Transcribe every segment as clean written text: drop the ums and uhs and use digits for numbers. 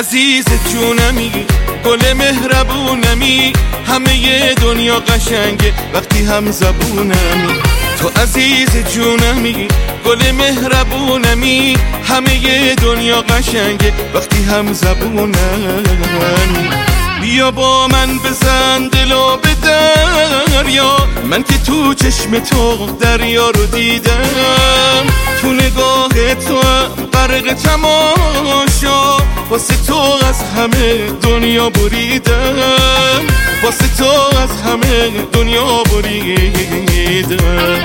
عزیز جونمی، گل مهربونمی، همه دنیا قشنگه وقتی هم زبونمی. تو عزیز جونمی، گل مهربونمی، همه دنیا قشنگه وقتی هم زبونمی. بیا با من بزن دلو به دریا، من که تو چشم تو دریا رو دیدم. تو نگاه تو غرق تماشا، واسه تو از همه دنیا بریدم، واسه تو از همه دنیا بریدم.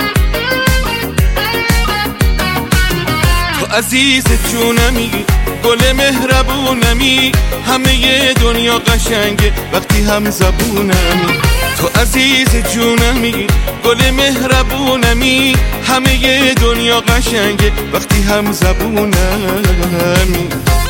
تو عزیز جونمی، گل مهربونمی، همه دنیا قشنگه وقتی هم زبونمی. تو عزیز جونمی، گل مهربونمی، همه دنیا قشنگه وقتی هم زبونمی.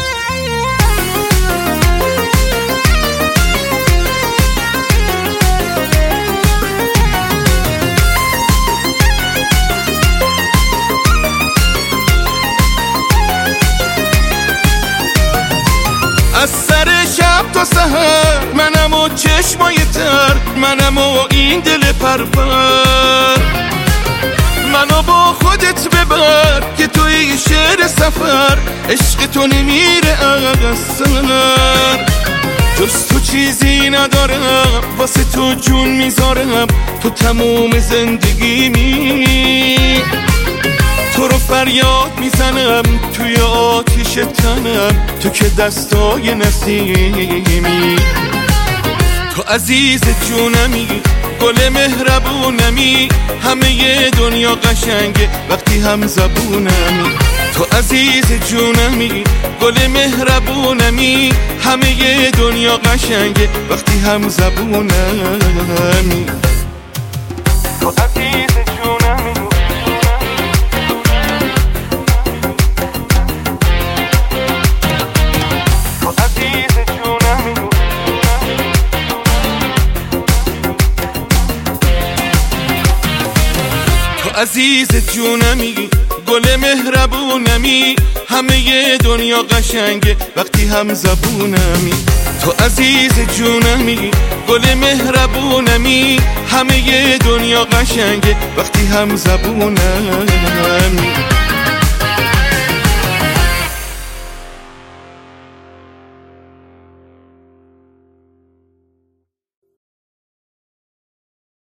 از سر شب تا سحر منم و چشمای تر، منم و این دل پرپر. منو با خودت ببر که توی شعر سفر، عشق تو نمیره از سر. جز تو چیزی ندارم، واسه تو جون میذارم، تو تموم زندگیمی. تو رو فریاد میزنم توی آتیش تنم، تو که دستای نسیمی. تو عزیز جونمی، گل مهربونمی، همه دنیا قشنگه وقتی هم زبونمی. تو عزیز جونمی، گل مهربونمی، همه دنیا قشنگه وقتی هم زبونمی. تو عزیز جونمی، عزیز جونمی، گل مهربونمی، همه دنیا قشنگه وقتی هم زبونمی. تو عزیز جونمی، گل مهربونمی، همه دنیا قشنگه وقتی هم زبونمی.